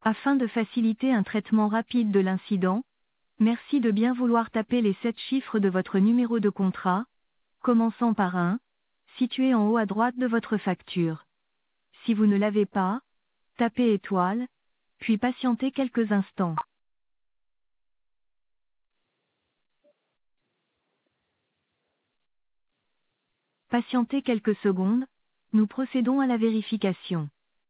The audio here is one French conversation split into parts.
Afin de faciliter un traitement rapide de l'incident, merci de bien vouloir taper les 7 chiffres de votre numéro de contrat, commençant par 1, situé en haut à droite de votre facture. Si vous ne l'avez pas, tapez étoile, puis patientez quelques instants. Patientez quelques secondes, nous procédons à la vérification.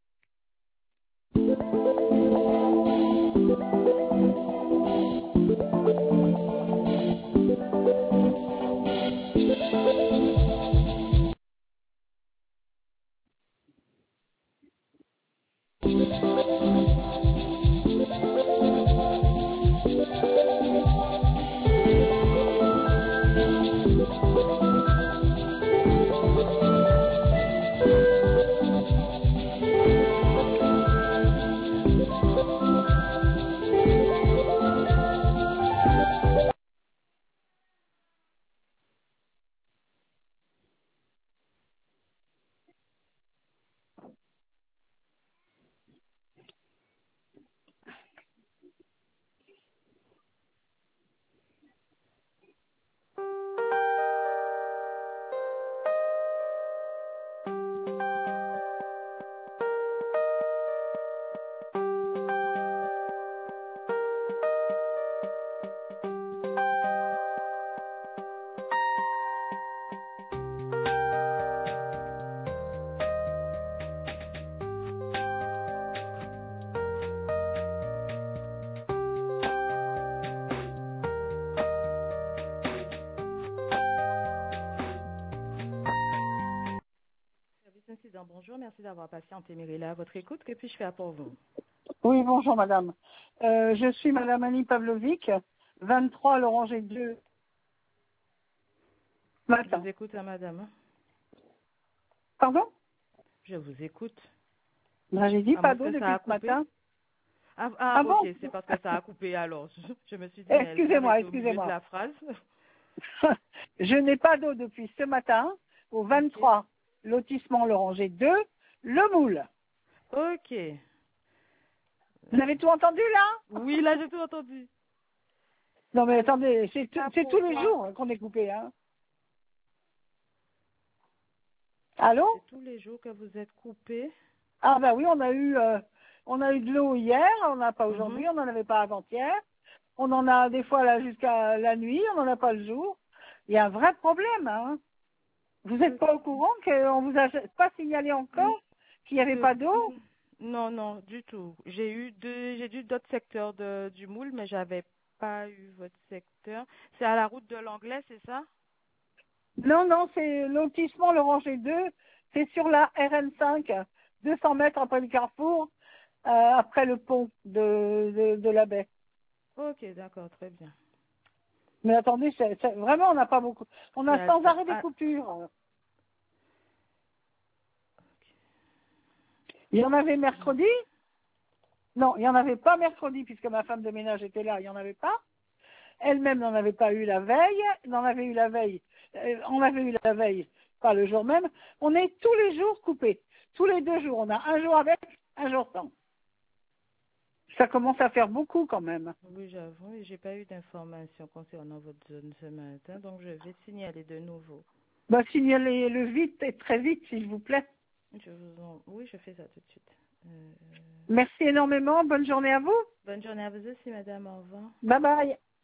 Service incident, bonjour, merci d'avoir patienté Myrilla à votre écoute. Que puis-je faire pour vous? Oui, bonjour madame. Je suis madame Annie Pavlovic, 23 l'Oranger 2. Je Matin. vous écoute, madame. Pardon? Je vous écoute. Ben, j'ai dit À pas moins d'eau que depuis ça a ce coupé. matin. Ah, Ah bon? ok, c'est parce que ça a coupé alors. Je me suis dit, mais elle Excusez-moi, s'arrête au milieu de excusez-moi. la phrase. Je n'ai pas d'eau depuis ce matin au 23 lotissement l'Oranger 2, le Moule. Ok. Vous avez tout entendu là? Oui, là j'ai tout entendu. Non mais attendez, c'est Ah, tous les pourquoi? jours qu'on est coupé. Hein. Allô? C'est tous les jours que vous êtes coupé. Ah ben oui, on a eu de l'eau hier, on n'a pas aujourd'hui, Mhm. on n'en avait pas avant-hier. On en a des fois là jusqu'à la nuit, on n'en a pas le jour. Il y a un vrai problème. Hein. Vous n'êtes pas au courant qu'on vous a pas signalé encore qu'il n'y avait pas d'eau? Non, non, du tout. J'ai eu d'autres secteurs du moule, mais j'avais pas eu votre secteur. C'est à la route de l'Anglais, c'est ça? Non, non, c'est lotissement l'Oranger 2, c'est sur la RN5, 200 mètres après le carrefour, après le pont de la baie. Ok, d'accord, très bien. Mais attendez, vraiment, on n'a pas beaucoup. On a sans arrêt des coupures. Il y en avait mercredi? Non, il n'y en avait pas mercredi, puisque ma femme de ménage était là, il n'y en avait pas. Elle-même n'en avait pas eu la veille, n'en avait eu la veille. On avait eu la veille, pas le jour même. On est tous les jours coupés. Tous les 2 jours. On a un jour avec, un jour sans. Ça commence à faire beaucoup quand même. Oui, j'avoue, et j'ai pas eu d'informations concernant votre zone ce matin, donc je vais signaler de nouveau. Bah, signalez-le vite et très vite, s'il vous plaît. Oui, je fais ça tout de suite. Merci énormément. Bonne journée à vous. Bonne journée à vous aussi, madame. Au revoir. Bye bye.